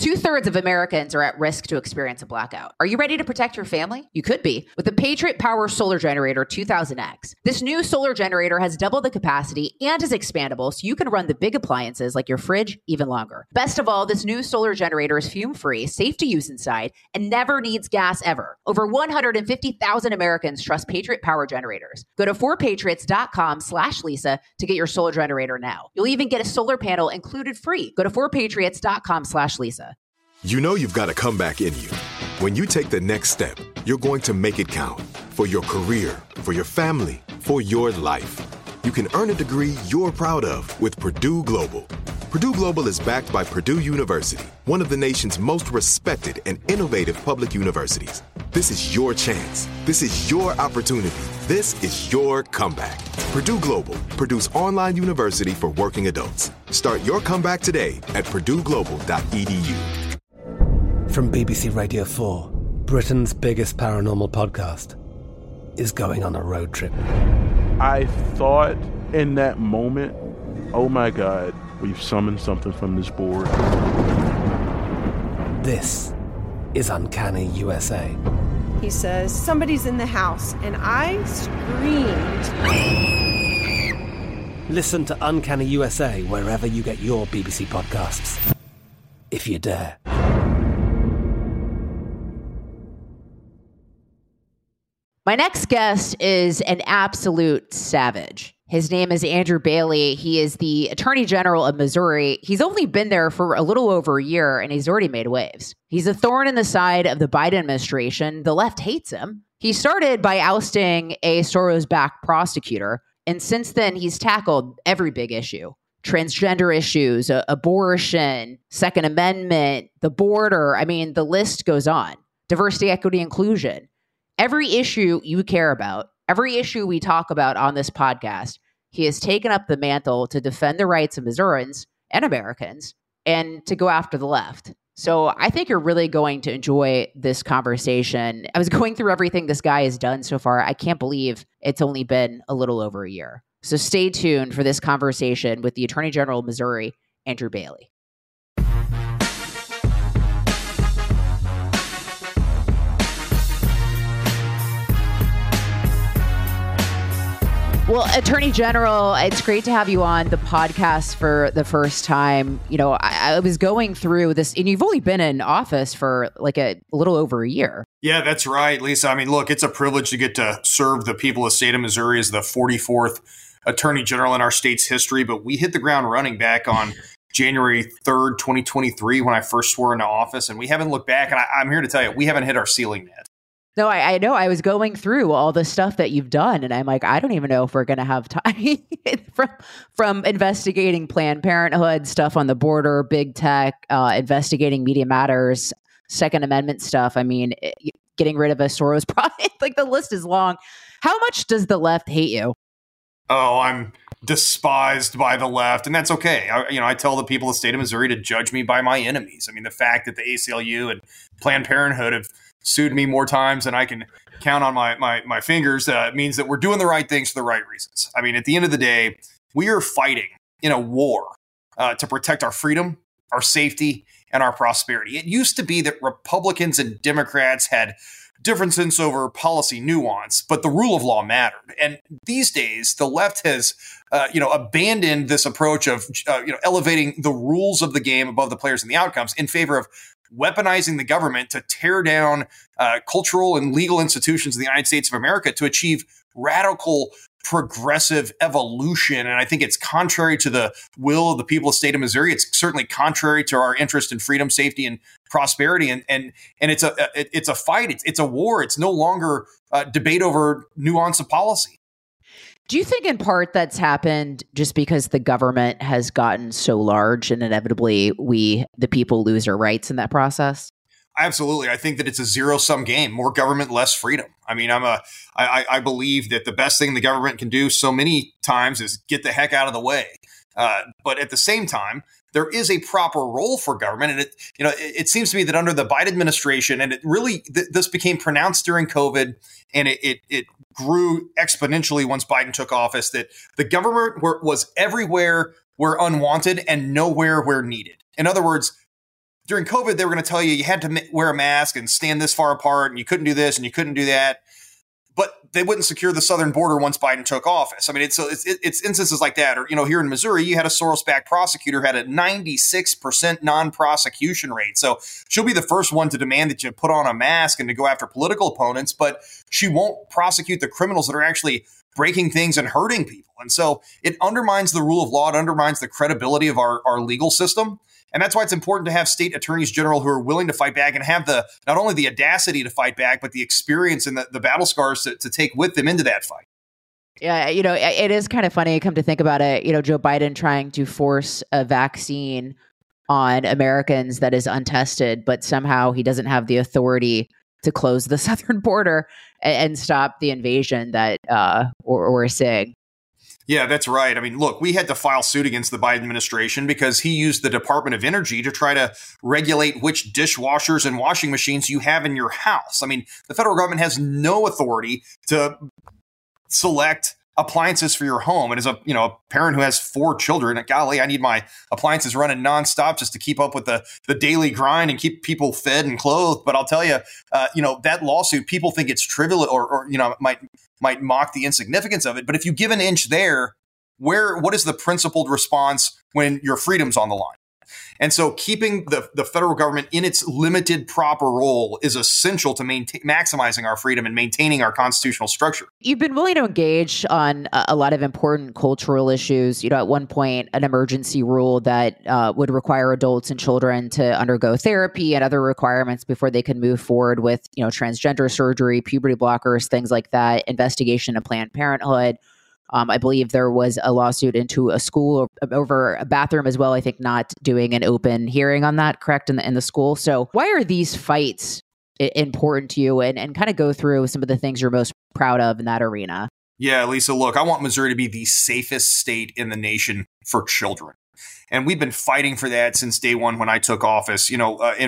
2/3 of Americans are at risk to experience a blackout. Are you ready to protect your family? You could be with the Patriot Power Solar Generator 2000X. This new solar generator has double the capacity and is expandable, so you can run the big appliances like your fridge even longer. Best of all, this new solar generator is fume-free, safe to use inside, and never needs gas ever. Over 150,000 Americans trust Patriot Power Generators. Go to 4patriots.com/Lisa to get your solar generator now. You'll even get a solar panel included free. Go to 4patriots.com/Lisa. You know you've got a comeback in you. When you take the next step, you're going to make it count for your career, for your family, for your life. You can earn a degree you're proud of with Purdue Global. Purdue Global is backed by Purdue University, one of the nation's most respected and innovative public universities. This is your chance. This is your opportunity. This is your comeback. Purdue Global, Purdue's online university for working adults. Start your comeback today at purdueglobal.edu. From BBC Radio 4, Britain's biggest paranormal podcast is going on a road trip. I thought in that moment, oh my God, we've summoned something from this board. This is Uncanny USA. He says, somebody's in the house, and I screamed. Listen to Uncanny USA wherever you get your BBC podcasts, if you dare. My next guest is an absolute savage. His name is Andrew Bailey. He is the Attorney General of Missouri. He's only been there for a little over a year, and he's already made waves. He's a thorn in the side of the Biden administration. The left hates him. He started by ousting a Soros-backed prosecutor, and since then, he's tackled every big issue. Transgender issues, abortion, Second Amendment, the border. I mean, the list goes on. Diversity, equity, inclusion. Every issue you care about, every issue we talk about on this podcast, he has taken up the mantle to defend the rights of Missourians and Americans and to go after the left. So I think you're really going to enjoy this conversation. I was going through everything this guy has done so far. I can't believe it's only been a little over a year. So stay tuned for this conversation with the Attorney General of Missouri, Andrew Bailey. Well, Attorney General, it's great to have you on the podcast for the first time. You know, I was going through this, and you've only been in office for like a little over a year. Yeah, that's right, Lisa. I mean, look, it's a privilege to get to serve the people of the state of Missouri as the 44th Attorney General in our state's history. But we hit the ground running back on January 3rd, 2023, when I first swore into office. And we haven't looked back. And I'm here to tell you, we haven't hit our ceiling yet. No, I know. I was going through all the stuff that you've done, and I'm like, I don't even know if we're going to have time from investigating Planned Parenthood, stuff on the border, big tech, investigating Media Matters, Second Amendment stuff. I mean, getting rid of a Soros project, like the list is long. How much does the left hate you? Oh, I'm despised by the left, and that's okay. I tell the people of the state of Missouri to judge me by my enemies. I mean, the fact that the ACLU and Planned Parenthood have sued me more times than I can count on my fingers means that we're doing the right things for the right reasons. I mean, at the end of the day, we are fighting in a war to protect our freedom, our safety, and our prosperity. It used to be that Republicans and Democrats had differences over policy nuance, but the rule of law mattered. And these days, the left has, abandoned this approach of, elevating the rules of the game above the players and the outcomes in favor of weaponizing the government to tear down cultural and legal institutions in the United States of America to achieve radical progressive evolution. And I think it's contrary to the will of the people of the state of Missouri. It's certainly contrary to our interest in freedom, safety, and prosperity. And it's a fight. It's a war. It's no longer debate over nuance of policy. Do you think in part that's happened just because the government has gotten so large and inevitably we, the people, lose our rights in that process? Absolutely. I think that it's a zero-sum game. More government, less freedom. I mean, I believe that the best thing the government can do so many times is get the heck out of the way. But at the same time, there is a proper role for government. And it seems to me that under the Biden administration, and it really, this became pronounced during COVID, and it grew exponentially once Biden took office, that the government was everywhere where unwanted and nowhere where needed. In other words, during COVID, they were going to tell you had to wear a mask and stand this far apart and you couldn't do this and you couldn't do that. But they wouldn't secure the southern border once Biden took office. I mean, it's instances like that. Or, here in Missouri, you had a Soros-backed prosecutor had a 96% non-prosecution rate. So she'll be the first one to demand that you put on a mask and to go after political opponents, but she won't prosecute the criminals that are actually breaking things and hurting people. And so it undermines the rule of law. It undermines the credibility of our legal system. And that's why it's important to have state attorneys general who are willing to fight back and have not only the audacity to fight back, but the experience and the battle scars to take with them into that fight. Yeah, it is kind of funny, come to think about it, Joe Biden trying to force a vaccine on Americans that is untested, but somehow he doesn't have the authority to close the southern border and stop the invasion that we're seeing. Yeah, that's right. I mean, look, we had to file suit against the Biden administration because he used the Department of Energy to try to regulate which dishwashers and washing machines you have in your house. I mean, the federal government has no authority to select appliances for your home. And as a parent who has 4 children, golly, I need my appliances running nonstop just to keep up with the daily grind and keep people fed and clothed. But I'll tell you, that lawsuit, people think it's trivial or might mock the insignificance of it. But if you give an inch there, what is the principled response when your freedom's on the line? And so keeping the federal government in its limited proper role is essential to maximizing our freedom and maintaining our constitutional structure. You've been willing to engage on a lot of important cultural issues. At one point, an emergency rule that would require adults and children to undergo therapy and other requirements before they could move forward with, transgender surgery, puberty blockers, things like that, investigation of Planned Parenthood. I believe there was a lawsuit into a school over a bathroom as well. I think not doing an open hearing on that, correct, in the school. So why are these fights important to you, and kind of go through some of the things you're most proud of in that arena? Yeah, Lisa, look, I want Missouri to be the safest state in the nation for children. And we've been fighting for that since day one when I took office. In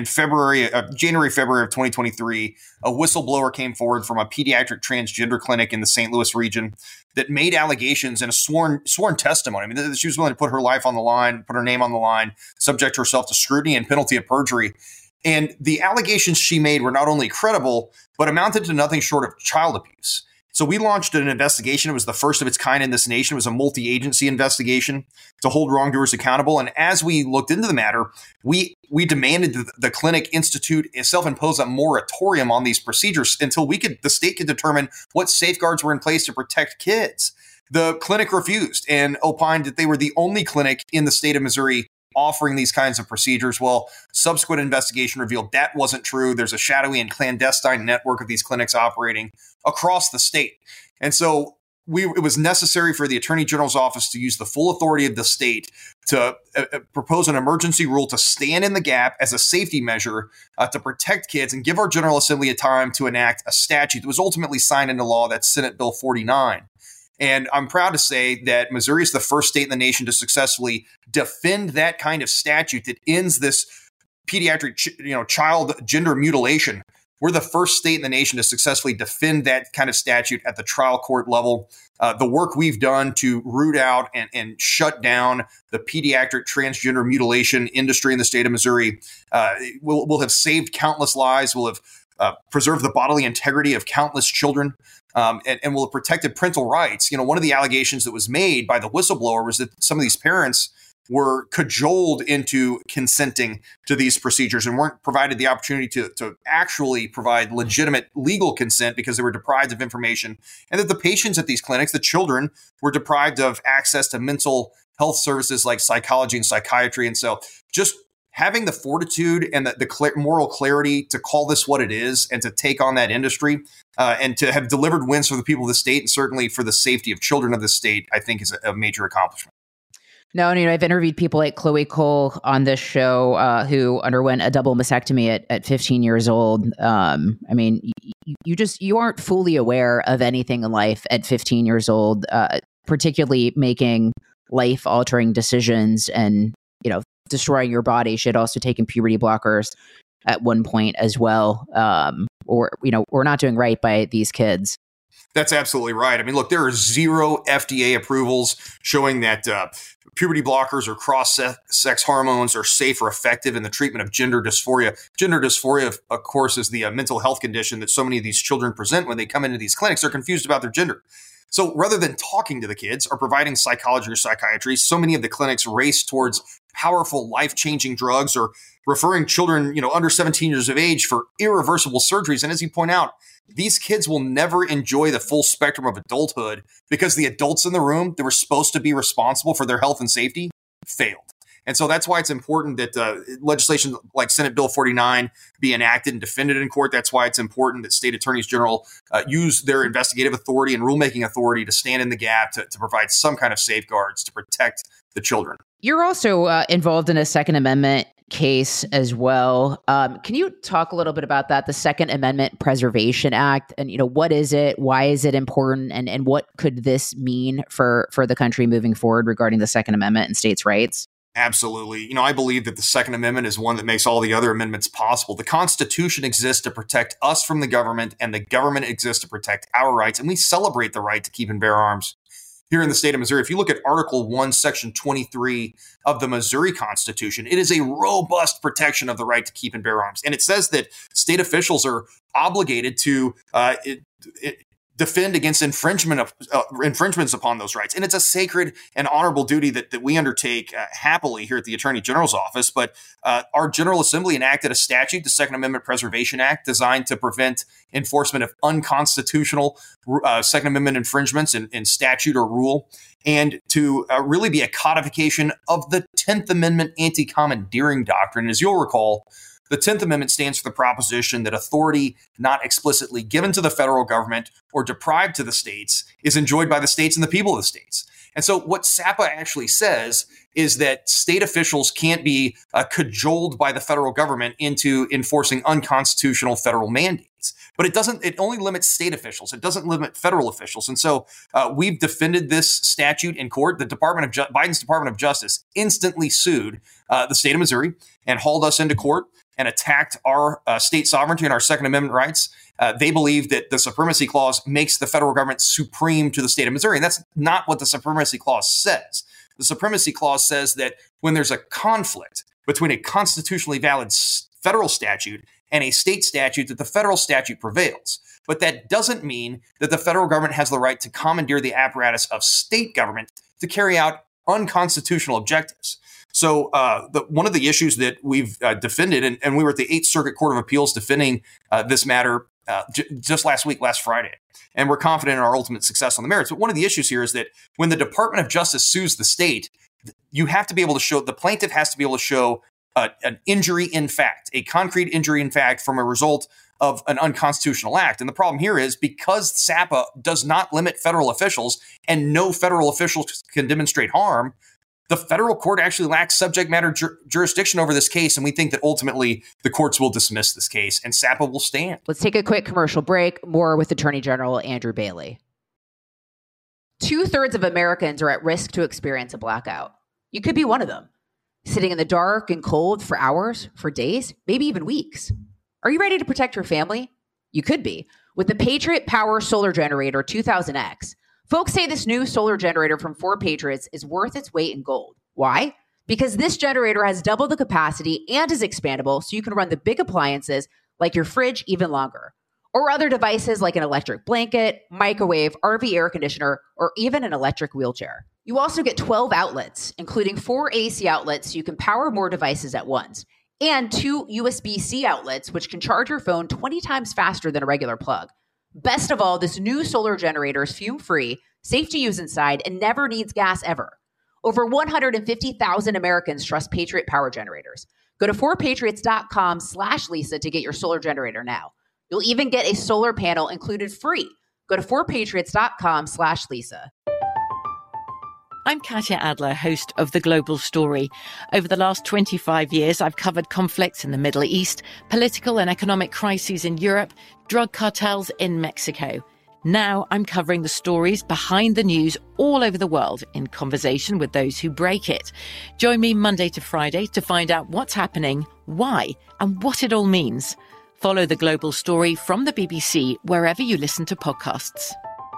January, February of 2023, a whistleblower came forward from a pediatric transgender clinic in the St. Louis region that made allegations in a sworn testimony. I mean, she was willing to put her life on the line, put her name on the line, subject herself to scrutiny and penalty of perjury. And the allegations she made were not only credible, but amounted to nothing short of child abuse. So we launched an investigation. It was the first of its kind in this nation. It was a multi-agency investigation to hold wrongdoers accountable. And as we looked into the matter, we demanded that the clinic institute self-impose a moratorium on these procedures until the state could determine what safeguards were in place to protect kids. The clinic refused and opined that they were the only clinic in the state of Missouri offering these kinds of procedures. Well, subsequent investigation revealed that wasn't true. There's a shadowy and clandestine network of these clinics operating across the state. And so it was necessary for the Attorney General's office to use the full authority of the state to propose an emergency rule to stand in the gap as a safety measure to protect kids and give our General Assembly a time to enact a statute that was ultimately signed into law. That's Senate Bill 49. And I'm proud to say that Missouri is the first state in the nation to successfully defend that kind of statute that ends this pediatric, child gender mutilation. We're the first state in the nation to successfully defend that kind of statute at the trial court level. The work we've done to root out and shut down the pediatric transgender mutilation industry in the state of Missouri will have saved countless lives, will have preserved the bodily integrity of countless children. And will have protected parental rights. One of the allegations that was made by the whistleblower was that some of these parents were cajoled into consenting to these procedures and weren't provided the opportunity to actually provide legitimate legal consent because they were deprived of information, and that the patients at these clinics, the children, were deprived of access to mental health services like psychology and psychiatry. And so just having the fortitude and the moral clarity to call this what it is and to take on that industry and to have delivered wins for the people of the state and certainly for the safety of children of the state, I think is a major accomplishment. No, and I've interviewed people like Chloe Cole on this show who underwent a double mastectomy at 15 years old. You aren't fully aware of anything in life at 15 years old, particularly making life-altering decisions and, destroying your body. She had also taken puberty blockers at one point as well. We're not doing right by these kids. That's absolutely right. I mean, look, there are 0 FDA approvals showing that puberty blockers or cross-sex hormones are safe or effective in the treatment of gender dysphoria. Gender dysphoria, of course, is the mental health condition that so many of these children present when they come into these clinics. They're confused about their gender. So rather than talking to the kids or providing psychology or psychiatry, so many of the clinics race towards powerful, life-changing drugs or referring children, under 17 years of age for irreversible surgeries. And as you point out, these kids will never enjoy the full spectrum of adulthood because the adults in the room that were supposed to be responsible for their health and safety failed. And so that's why it's important that legislation like Senate Bill 49 be enacted and defended in court. That's why it's important that state attorneys general use their investigative authority and rulemaking authority to stand in the gap to provide some kind of safeguards to protect the children. You're also involved in a Second Amendment case as well. Can you talk a little bit about that, the Second Amendment Preservation Act, and what is it? Why is it important? And what could this mean for the country moving forward regarding the Second Amendment and states' rights? Absolutely. I believe that the Second Amendment is one that makes all the other amendments possible. The Constitution exists to protect us from the government, and the government exists to protect our rights. And we celebrate the right to keep and bear arms here in the state of Missouri. If you look at Article 1, Section 23 of the Missouri Constitution, it is a robust protection of the right to keep and bear arms. And it says that state officials are obligated to defend against infringements upon those rights. And it's a sacred and honorable duty that we undertake happily here at the Attorney General's office. But our General Assembly enacted a statute, the Second Amendment Preservation Act, designed to prevent enforcement of unconstitutional Second Amendment infringements in statute or rule, and to really be a codification of the 10th Amendment anti-commandeering doctrine. As you'll recall, the 10th Amendment stands for the proposition that authority not explicitly given to the federal government or deprived to the states is enjoyed by the states and the people of the states. And so what SAPA actually says is that state officials can't be cajoled by the federal government into enforcing unconstitutional federal mandates. But it only limits state officials. It doesn't limit federal officials. And so we've defended this statute in court. The Biden's Department of Justice instantly sued the state of Missouri and hauled us into court and attacked our state sovereignty and our Second Amendment rights. They believe that the Supremacy Clause makes the federal government supreme to the state of Missouri. And that's not what the Supremacy Clause says. The Supremacy Clause says that when there's a conflict between a constitutionally valid federal statute and a state statute, that the federal statute prevails. But that doesn't mean that the federal government has the right to commandeer the apparatus of state government to carry out unconstitutional objectives. So one of the issues that we've defended, and we were at the 8th Circuit Court of Appeals defending this matter just last Friday, and we're confident in our ultimate success on the merits. But one of the issues here is that when the Department of Justice sues the state, you have to be able to show, the plaintiff has to be able to show an injury in fact, a concrete injury in fact from a result of an unconstitutional act. And the problem here is because SAPA does not limit federal officials and no federal officials can demonstrate harm, the federal court actually lacks subject matter jurisdiction over this case, and we think that ultimately the courts will dismiss this case and SAPA will stand. Let's take a quick commercial break. More with Attorney General Andrew Bailey. 2/3 of Americans are at risk to experience a blackout. You could be one of them, sitting in the dark and cold for hours, for days, maybe even weeks. Are you ready to protect your family? You could be with the Patriot Power Solar Generator 2000X. Folks say this new solar generator from 4Patriots is worth its weight in gold. Why? Because this generator has double the capacity and is expandable, so you can run the big appliances like your fridge even longer, or other devices like an electric blanket, microwave, RV air conditioner, or even an electric wheelchair. You also get 12 outlets, including 4 AC outlets so you can power more devices at once, and 2 USB-C outlets, which can charge your phone 20 times faster than a regular plug. Best of all, this new solar generator is fume-free, safe to use inside, and never needs gas ever. Over 150,000 Americans trust Patriot Power Generators. Go to 4patriots.com/Lisa to get your solar generator now. You'll even get a solar panel included free. Go to 4patriots.com/Lisa. I'm Katya Adler, host of The Global Story. Over the last 25 years, I've covered conflicts in the Middle East, political and economic crises in Europe, drug cartels in Mexico. Now I'm covering the stories behind the news all over the world in conversation with those who break it. Join me Monday to Friday to find out what's happening, why, and what it all means. Follow The Global Story from the BBC wherever you listen to podcasts.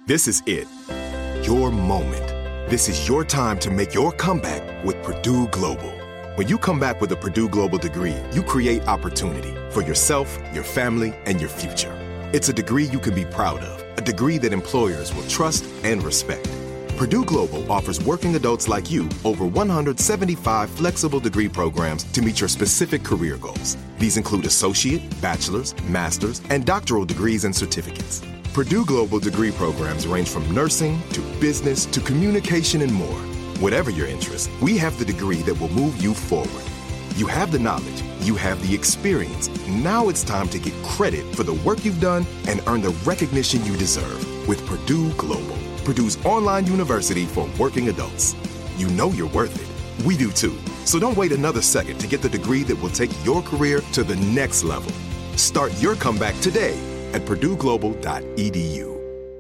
This is it. Your moment. This is your time to make your comeback with Purdue Global. When you come back with a Purdue Global degree, you create opportunity for yourself, your family, and your future. It's a degree you can be proud of, a degree that employers will trust and respect. Purdue Global offers working adults like you over 175 flexible degree programs to meet your specific career goals. These include associate, bachelor's, master's, and doctoral degrees and certificates. Purdue Global degree programs range from nursing to business to communication and more. Whatever your interest, we have the degree that will move you forward. You have the knowledge, you have the experience. Now it's time to get credit for the work you've done and earn the recognition you deserve with Purdue Global, Purdue's online university for working adults. You know you're worth it. We do too. So don't wait another second to get the degree that will take your career to the next level. Start your comeback today at purdueglobal.edu.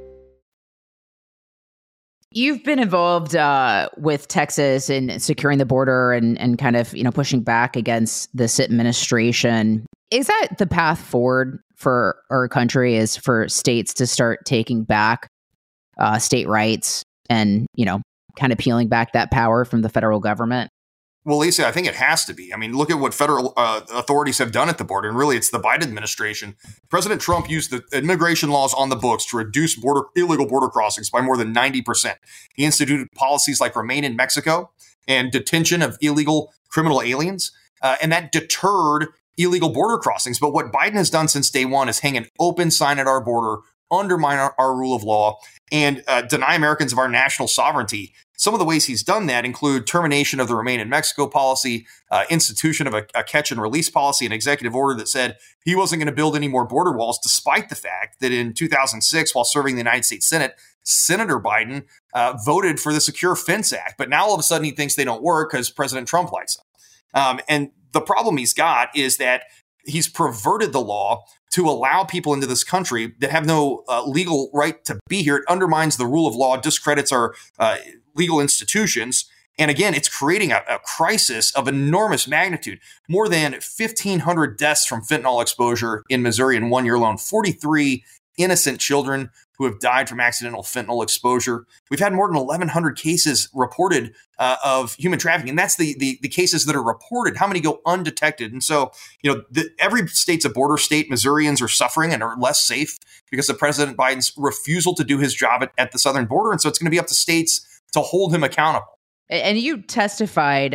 You've been involved with Texas in securing the border and kind of, pushing back against this administration. Is that the path forward for our country, is for states to start taking back state rights and, kind of peeling back that power from the federal government? Well, Lisa, I think it has to be. I mean, look at what federal authorities have done at the border. And really, it's the Biden administration. President Trump used the immigration laws on the books to reduce illegal border crossings by more than 90%. He instituted policies like Remain in Mexico and detention of illegal criminal aliens. And that deterred illegal border crossings. But what Biden has done since day one is hang an open sign at our border, undermine our rule of law, and deny Americans of our national sovereignty. Some of the ways he's done that include termination of the Remain in Mexico policy, institution of a catch and release policy, an executive order that said he wasn't going to build any more border walls, despite the fact that in 2006, while serving the United States Senate, Senator Biden voted for the Secure Fence Act. But now all of a sudden he thinks they don't work because President Trump likes them. And the problem he's got is that he's perverted the law to allow people into this country that have no legal right to be here. It undermines the rule of law, discredits our legal institutions. And again, it's creating a crisis of enormous magnitude. More than 1,500 deaths from fentanyl exposure in Missouri in 1 year alone, 43 innocent children who have died from accidental fentanyl exposure. We've had more than 1,100 cases reported of human trafficking. And that's the cases that are reported. How many go undetected? And so, every state's a border state. Missourians are suffering and are less safe because of President Biden's refusal to do his job at the southern border. And so it's going to be up to states to hold him accountable. And you testified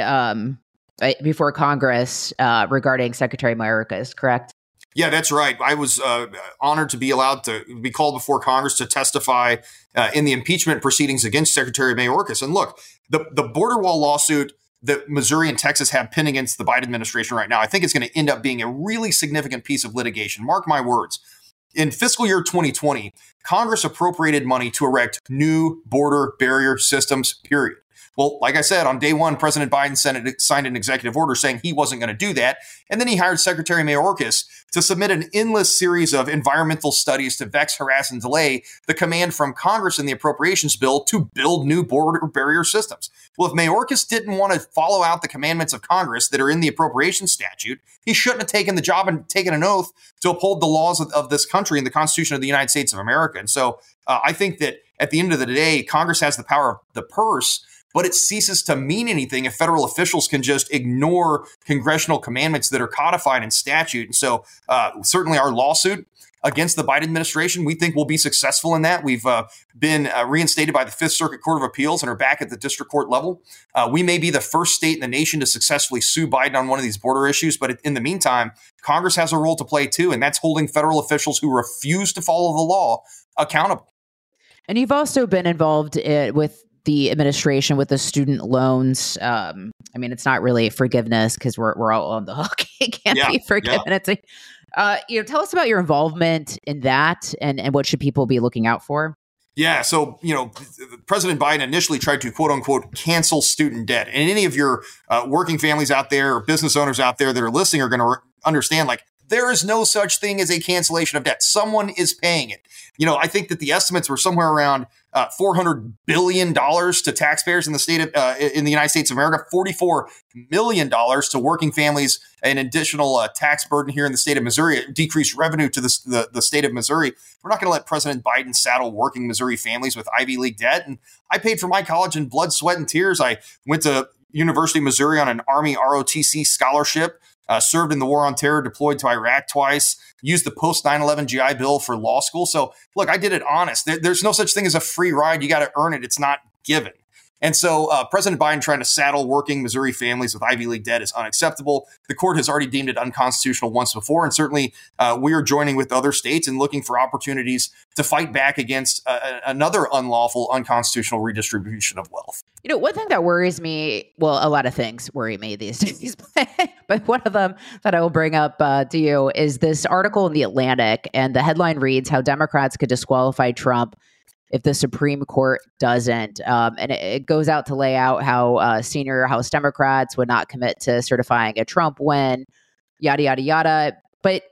before Congress regarding Secretary Mayorkas, correct? Yeah, that's right. I was honored to be allowed to be called before Congress to testify in the impeachment proceedings against Secretary Mayorkas. And look, the border wall lawsuit that Missouri and Texas have pinned against the Biden administration right now, I think it's going to end up being a really significant piece of litigation. Mark my words. In fiscal year 2020, Congress appropriated money to erect new border barrier systems, period. Well, like I said, on day one, President Biden signed an executive order saying he wasn't going to do that. And then he hired Secretary Mayorkas to submit an endless series of environmental studies to vex, harass, and delay the command from Congress in the appropriations bill to build new border barrier systems. Well, if Mayorkas didn't want to follow out the commandments of Congress that are in the appropriations statute, he shouldn't have taken the job and taken an oath to uphold the laws of this country and the Constitution of the United States of America. And so I think that at the end of the day, Congress has the power of the purse, but it ceases to mean anything if federal officials can just ignore congressional commandments that are codified in statute. And so certainly our lawsuit against the Biden administration, we think we'll be successful in that. We've been reinstated by the Fifth Circuit Court of Appeals and are back at the district court level. We may be the first state in the nation to successfully sue Biden on one of these border issues. But in the meantime, Congress has a role to play, too. And that's holding federal officials who refuse to follow the law accountable. And you've also been involved with the administration with the student loans. I mean, it's not really forgiveness because we're all on the hook. It can't be forgiven. It's tell us about your involvement in that and what should people be looking out for? Yeah. So, President Biden initially tried to, quote unquote, cancel student debt. And any of your working families out there or business owners out there that are listening are going to understand, there is no such thing as a cancellation of debt. Someone is paying it. I think that the estimates were somewhere around $400 billion to taxpayers in the United States of America, $44 million to working families, an additional tax burden here in the state of Missouri, decreased revenue to the state of Missouri. We're not going to let President Biden saddle working Missouri families with Ivy League debt. And I paid for my college in blood, sweat, and tears. I went to University of Missouri on an Army ROTC scholarship. Served in the war on terror, deployed to Iraq twice, used the post 9/11 GI Bill for law school. So look, I did it honest. There's no such thing as a free ride. You got to earn it. It's not given. And so President Biden trying to saddle working Missouri families with Ivy League debt is unacceptable. The court has already deemed it unconstitutional once before. And certainly we are joining with other states and looking for opportunities to fight back against another unlawful, unconstitutional redistribution of wealth. You know, one thing that worries me, well, a lot of things worry me these days, but one of them that I will bring up to you is this article in The Atlantic. And the headline reads, how Democrats could disqualify Trump if the Supreme Court doesn't. And it goes out to lay out how senior House Democrats would not commit to certifying a Trump win, yada, yada, yada. But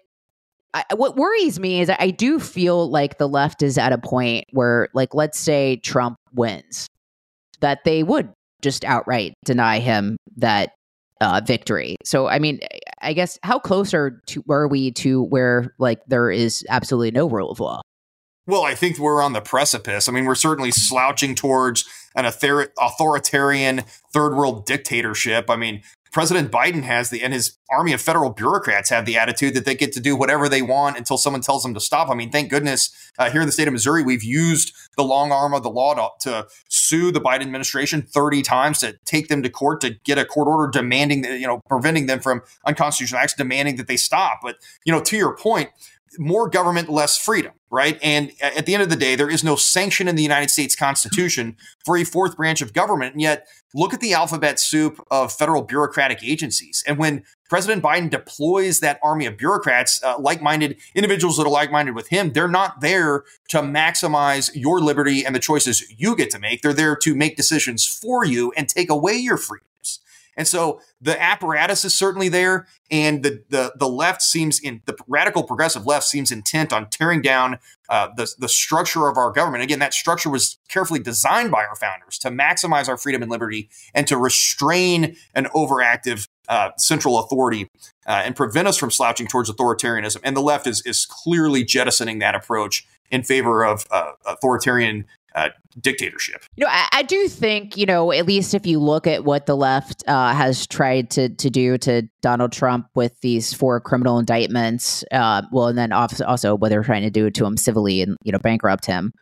what worries me is I do feel like the left is at a point where, like, let's say Trump wins, that they would just outright deny him that victory. So, I mean, I guess how close are we to where, like, there is absolutely no rule of law? Well, I think we're on the precipice. I mean, we're certainly slouching towards an authoritarian third world dictatorship. I mean, President Biden and his army of federal bureaucrats have the attitude that they get to do whatever they want until someone tells them to stop. I mean, thank goodness here in the state of Missouri, we've used the long arm of the law to sue the Biden administration 30 times, to take them to court, to get a court order demanding, preventing them from unconstitutional acts, demanding that they stop. But, to your point, more government, less freedom, right? And at the end of the day, there is no sanction in the United States Constitution for a fourth branch of government. And yet, look at the alphabet soup of federal bureaucratic agencies. And when President Biden deploys that army of bureaucrats, like-minded individuals that are like-minded with him, they're not there to maximize your liberty and the choices you get to make. They're there to make decisions for you and take away your freedoms. And so the apparatus is certainly there, and the left the radical progressive left seems intent on tearing down the structure of our government. Again, that structure was carefully designed by our founders to maximize our freedom and liberty and to restrain an overactive central authority and prevent us from slouching towards authoritarianism. And the left is clearly jettisoning that approach in favor of authoritarian dictatorship. I do think, at least if you look at what the left has tried to do to Donald Trump with these 4 criminal indictments, and then also what they're trying to do to him civilly and, bankrupt him.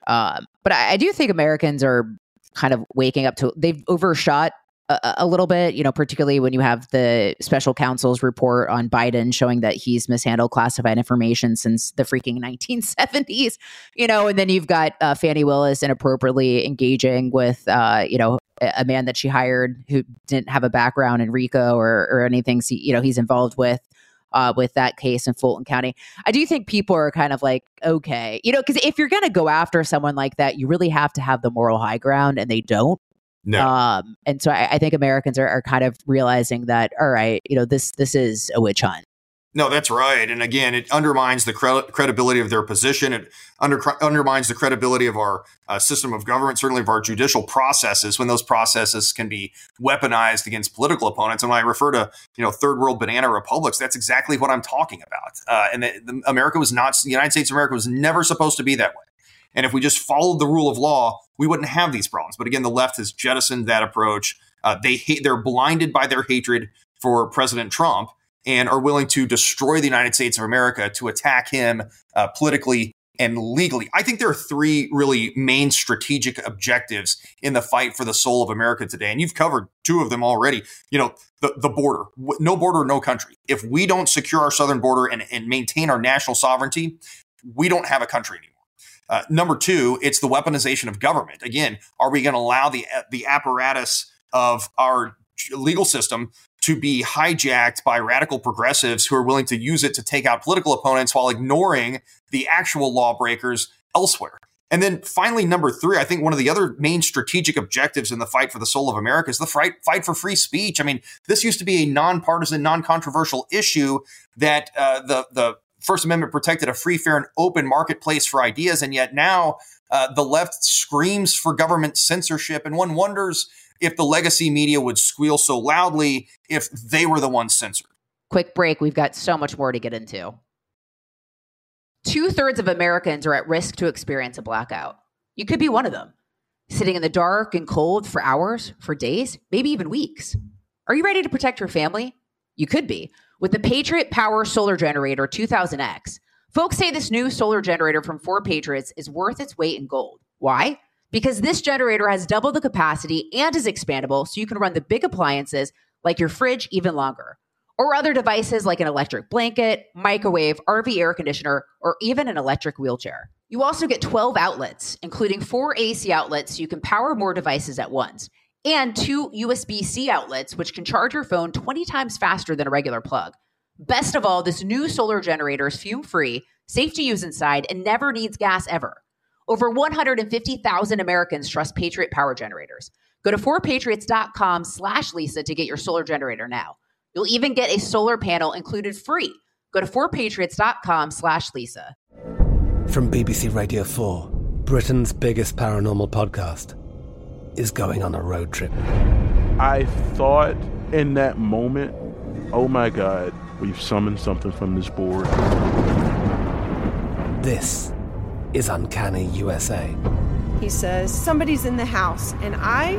But I do think Americans are kind of waking up to, they've overshot a little bit, particularly when you have the special counsel's report on Biden showing that he's mishandled classified information since the freaking 1970s, and then you've got Fani Willis inappropriately engaging with, a man that she hired who didn't have a background in RICO or anything, he's involved with that case in Fulton County. I do think people are kind of like, okay, because if you're going to go after someone like that, you really have to have the moral high ground, and they don't. No. And so I think Americans are kind of realizing that, all right, this is a witch hunt. No, that's right. And again, it undermines the credibility of their position. It undermines the credibility of our system of government, certainly of our judicial processes, when those processes can be weaponized against political opponents. And when I refer to, third world banana republics, that's exactly what I'm talking about. And the United States of America was never supposed to be that way. And if we just followed the rule of law, we wouldn't have these problems. But again, the left has jettisoned that approach. They're blinded by their hatred for President Trump and are willing to destroy the United States of America to attack him politically and legally. I think there are 3 really main strategic objectives in the fight for the soul of America today. And you've covered 2 of them already. The border, no border, no country. If we don't secure our southern border and maintain our national sovereignty, we don't have a country anymore. Number 2, it's the weaponization of government. Again, are we going to allow the apparatus of our legal system to be hijacked by radical progressives who are willing to use it to take out political opponents while ignoring the actual lawbreakers elsewhere? And then finally, number 3, I think one of the other main strategic objectives in the fight for the soul of America is the fight for free speech. I mean, this used to be a nonpartisan, non-controversial issue that the First Amendment protected a free, fair, and open marketplace for ideas. And yet now The left screams for government censorship, and one wonders if the legacy media would squeal so loudly if they were the ones censored. Quick break. We've got so much more to get into. 2/3 of Americans are at risk to experience a blackout. You could be one of them, sitting in the dark and cold for hours, for days, maybe even weeks. Are you ready to protect your family? You could be. With the Patriot Power Solar Generator 2000X, folks say this new solar generator from 4Patriots is worth its weight in gold. Why? Because this generator has double the capacity and is expandable, so you can run the big appliances like your fridge even longer, or other devices like an electric blanket, microwave, RV air conditioner, or even an electric wheelchair. You also get 12 outlets, including 4 AC outlets so you can power more devices at once, and 2 USB-C outlets, which can charge your phone 20 times faster than a regular plug. Best of all, this new solar generator is fume-free, safe to use inside, and never needs gas ever. Over 150,000 Americans trust Patriot Power Generators. Go to 4patriots.com/Lisa to get your solar generator now. You'll even get a solar panel included free. Go to 4patriots.com/Lisa. From BBC Radio 4, Britain's biggest paranormal podcast is going on a road trip. I thought in that moment, oh my God, we've summoned something from this board. This is Uncanny USA. He says, somebody's in the house, and I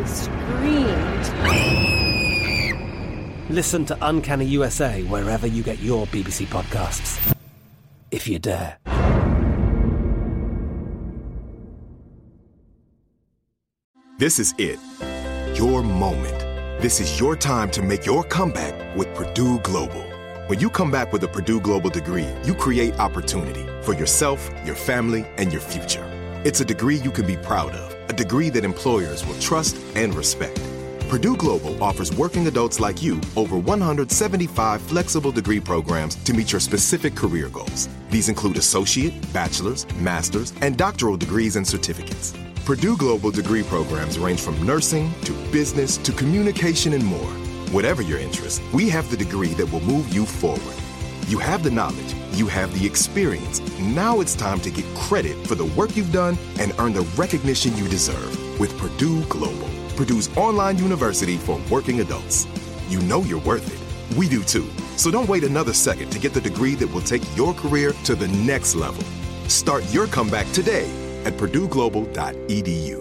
screamed. Listen to Uncanny USA wherever you get your BBC podcasts, if you dare. This is it. Your moment. This is your time to make your comeback with Purdue Global. When you come back with a Purdue Global degree, you create opportunity for yourself, your family, and your future. It's a degree you can be proud of, a degree that employers will trust and respect. Purdue Global offers working adults like you over 175 flexible degree programs to meet your specific career goals. These include associate, bachelor's, master's, and doctoral degrees and certificates. Purdue Global degree programs range from nursing to business to communication and more. Whatever your interest, we have the degree that will move you forward. You have the knowledge, you have the experience. Now it's time to get credit for the work you've done and earn the recognition you deserve with Purdue Global, Purdue's online university for working adults. You know you're worth it. We do too. So don't wait another second to get the degree that will take your career to the next level. Start your comeback today at purdueglobal.edu.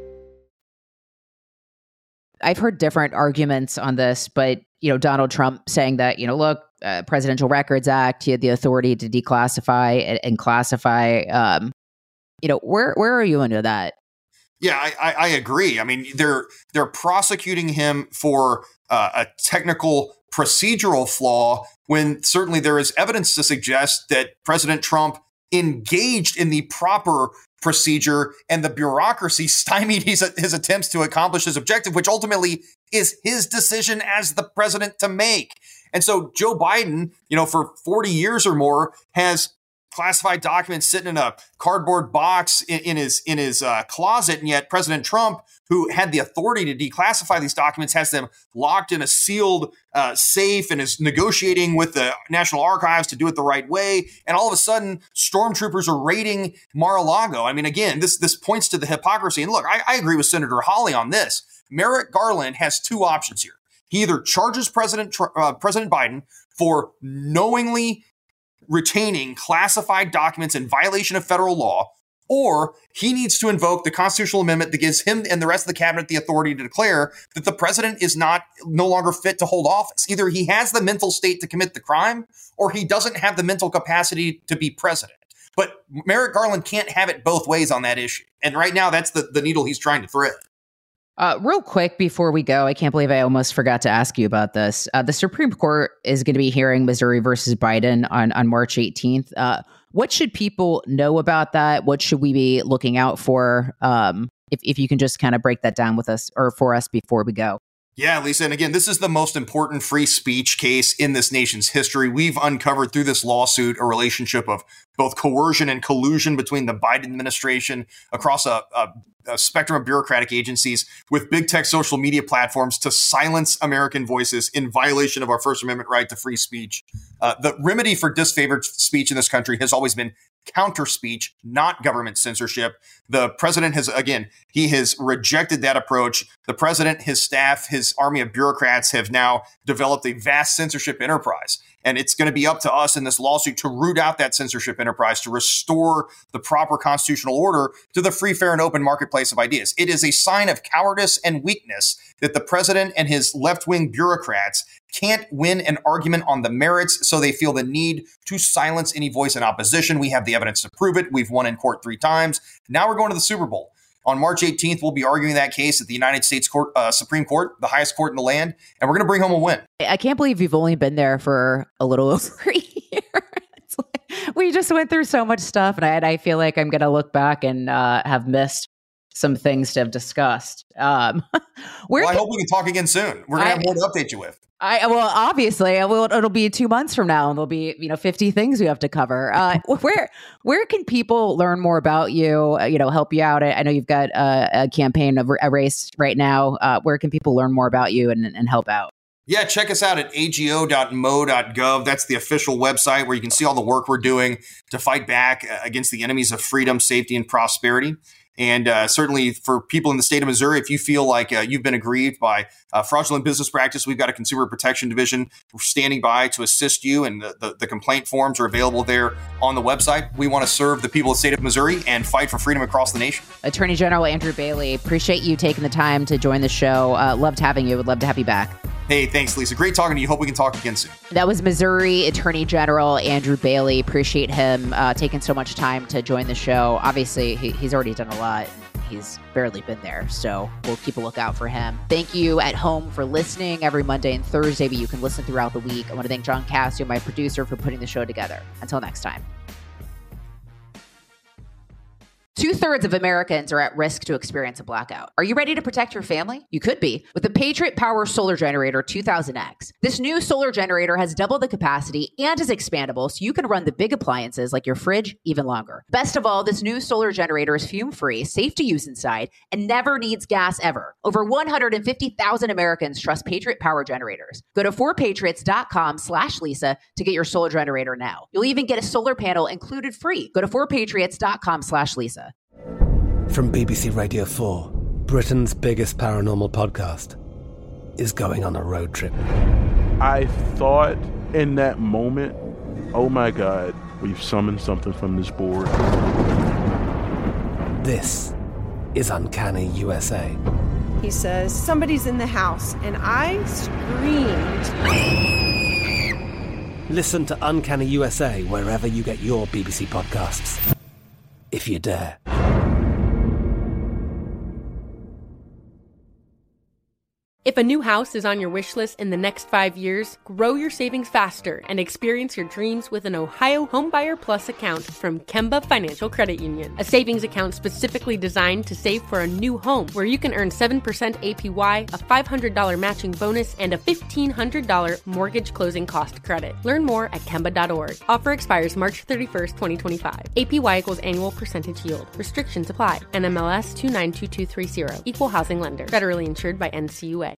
I've heard different arguments on this, but, Donald Trump saying that, look, Presidential Records Act, he had the authority to declassify and classify. Where are you into that? Yeah, I agree. I mean, they're prosecuting him for a technical procedural flaw when certainly there is evidence to suggest that President Trump engaged in the proper procedure and the bureaucracy stymied his attempts to accomplish his objective, which ultimately is his decision as the president to make. And so Joe Biden, for 40 years or more, has classified documents sitting in a cardboard box in his closet. And yet President Trump, who had the authority to declassify these documents, has them locked in a sealed safe and is negotiating with the National Archives to do it the right way. And all of a sudden, stormtroopers are raiding Mar-a-Lago. I mean, again, this points to the hypocrisy. And look, I agree with Senator Hawley on this. Merrick Garland has two options here. He either charges President Biden for knowingly retaining classified documents in violation of federal law, or he needs to invoke the constitutional amendment that gives him and the rest of the cabinet the authority to declare that the president is no longer fit to hold office. Either he has the mental state to commit the crime, or he doesn't have the mental capacity to be president. But Merrick Garland can't have it both ways on that issue. And right now, that's the needle he's trying to thread. Real quick before we go, I can't believe I almost forgot to ask you about this. The Supreme Court is going to be hearing Missouri versus Biden on March 18th. What should people know about that? What should we be looking out for? If you can just kind of break that down with us or for us before we go. Yeah, Lisa. And again, this is the most important free speech case in this nation's history. We've uncovered through this lawsuit a relationship of both coercion and collusion between the Biden administration across a spectrum of bureaucratic agencies with big tech social media platforms to silence American voices in violation of our First Amendment right to free speech. The remedy for disfavored speech in this country has always been counter speech, not government censorship. The president has, again, he has rejected that approach. The president, his staff, his army of bureaucrats have now developed a vast censorship enterprise. And it's going to be up to us in this lawsuit to root out that censorship enterprise, to restore the proper constitutional order to the free, fair, and open marketplace of ideas. It is a sign of cowardice and weakness that the president and his left-wing bureaucrats can't win an argument on the merits, so they feel the need to silence any voice in opposition. We have the evidence to prove it. We've won in court 3 times. Now we're going to the Super Bowl. On March 18th, we'll be arguing that case at the United States Supreme Court, the highest court in the land, and we're going to bring home a win. I can't believe you've only been there for a little over a year. It's like, we just went through so much stuff, and I feel like I'm going to look back and have missed some things to have discussed. I hope we can talk again soon. We're going to have more to update you with. Well, obviously, it'll be 2 months from now, and there'll be 50 things we have to cover. Where can people learn more about you? Help you out. I know you've got a campaign, a race right now. Where can people learn more about you and help out? Yeah, check us out at ago.mo.gov. That's the official website where you can see all the work we're doing to fight back against the enemies of freedom, safety, and prosperity. And certainly for people in the state of Missouri, if you feel like you've been aggrieved by fraudulent business practice, we've got a consumer protection division standing by to assist you. And the complaint forms are available there on the website. We want to serve the people of the state of Missouri and fight for freedom across the nation. Attorney General Andrew Bailey, appreciate you taking the time to join the show. Loved having you. Would love to have you back. Hey, thanks, Lisa. Great talking to you. Hope we can talk again soon. That was Missouri Attorney General Andrew Bailey. Appreciate him taking so much time to join the show. Obviously, he's already done a lot. He's barely been there, so we'll keep a lookout for him. Thank you at home for listening every Monday and Thursday, but you can listen throughout the week. I want to thank John Cassio, my producer, for putting the show together. Until next time. 2/3 of Americans are at risk to experience a blackout. Are you ready to protect your family? You could be with the Patriot Power Solar Generator 2000X. This new solar generator has double the capacity and is expandable, so you can run the big appliances like your fridge even longer. Best of all, this new solar generator is fume-free, safe to use inside, and never needs gas ever. Over 150,000 Americans trust Patriot Power Generators. Go to 4patriots.com/Lisa to get your solar generator now. You'll even get a solar panel included free. Go to 4patriots.com/Lisa. From BBC Radio 4, Britain's biggest paranormal podcast is going on a road trip. I thought in that moment, oh my God, we've summoned something from this board. This is Uncanny USA. He says, somebody's in the house, and I screamed. Listen to Uncanny USA wherever you get your BBC podcasts, if you dare. If a new house is on your wish list in the next 5 years, grow your savings faster and experience your dreams with an Ohio Homebuyer Plus account from Kemba Financial Credit Union. A savings account specifically designed to save for a new home, where you can earn 7% APY, a $500 matching bonus, and a $1,500 mortgage closing cost credit. Learn more at Kemba.org. Offer expires March 31st, 2025. APY equals annual percentage yield. Restrictions apply. NMLS 292230. Equal housing lender. Federally insured by NCUA.